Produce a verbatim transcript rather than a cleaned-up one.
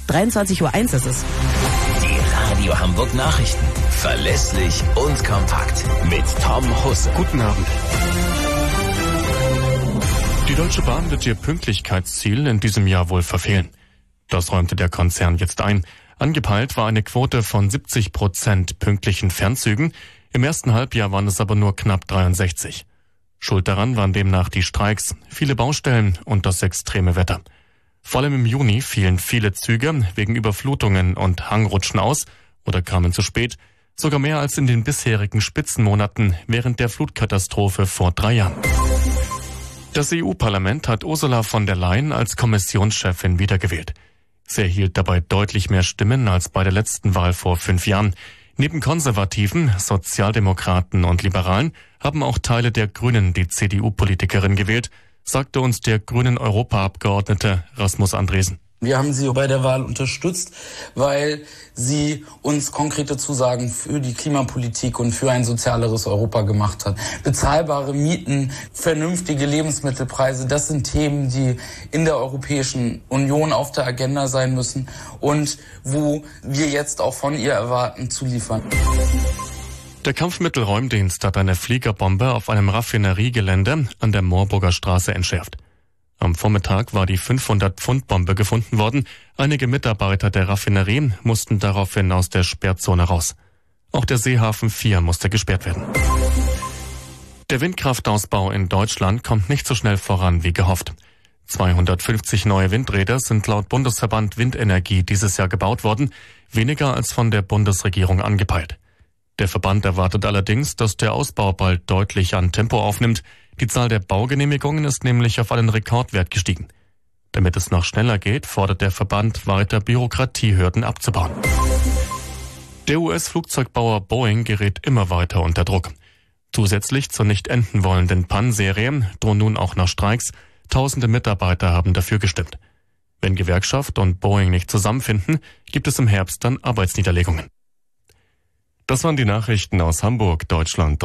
dreiundzwanzig Uhr eins ist es. Die Radio Hamburg Nachrichten. Verlässlich und kompakt. Mit Tom Husse. Guten Abend. Die Deutsche Bahn wird ihr Pünktlichkeitsziel in diesem Jahr wohl verfehlen. Das räumte der Konzern jetzt ein. Angepeilt war eine Quote von siebzig Prozent pünktlichen Fernzügen. Im ersten Halbjahr waren es aber nur knapp dreiundsechzig. Schuld daran waren demnach die Streiks, viele Baustellen und das extreme Wetter. Vor allem im Juni fielen viele Züge wegen Überflutungen und Hangrutschen aus oder kamen zu spät, sogar mehr als in den bisherigen Spitzenmonaten während der Flutkatastrophe vor drei Jahren. Das E U-Parlament hat Ursula von der Leyen als Kommissionschefin wiedergewählt. Sie erhielt dabei deutlich mehr Stimmen als bei der letzten Wahl vor fünf Jahren. Neben Konservativen, Sozialdemokraten und Liberalen haben auch Teile der Grünen die C D U-Politikerin gewählt, sagte uns der grünen Europaabgeordnete Rasmus Andresen. Wir haben sie bei der Wahl unterstützt, weil sie uns konkrete Zusagen für die Klimapolitik und für ein sozialeres Europa gemacht hat. Bezahlbare Mieten, vernünftige Lebensmittelpreise, das sind Themen, die in der Europäischen Union auf der Agenda sein müssen und wo wir jetzt auch von ihr erwarten, zu liefern. Der Kampfmittelräumdienst hat eine Fliegerbombe auf einem Raffineriegelände an der Moorburger Straße entschärft. Am Vormittag war die fünfhundert-Pfund-Bombe gefunden worden. Einige Mitarbeiter der Raffinerie mussten daraufhin aus der Sperrzone raus. Auch der Seehafen vier musste gesperrt werden. Der Windkraftausbau in Deutschland kommt nicht so schnell voran wie gehofft. zweihundertfünfzig neue Windräder sind laut Bundesverband Windenergie dieses Jahr gebaut worden, weniger als von der Bundesregierung angepeilt. Der Verband erwartet allerdings, dass der Ausbau bald deutlich an Tempo aufnimmt. Die Zahl der Baugenehmigungen ist nämlich auf einen Rekordwert gestiegen. Damit es noch schneller geht, fordert der Verband weiter Bürokratiehürden abzubauen. Der U S-Flugzeugbauer Boeing gerät immer weiter unter Druck. Zusätzlich zur nicht enden wollenden P A N-Serie drohen nun auch noch Streiks. Tausende Mitarbeiter haben dafür gestimmt. Wenn Gewerkschaft und Boeing nicht zusammenfinden, gibt es im Herbst dann Arbeitsniederlegungen. Das waren die Nachrichten aus Hamburg, Deutschland.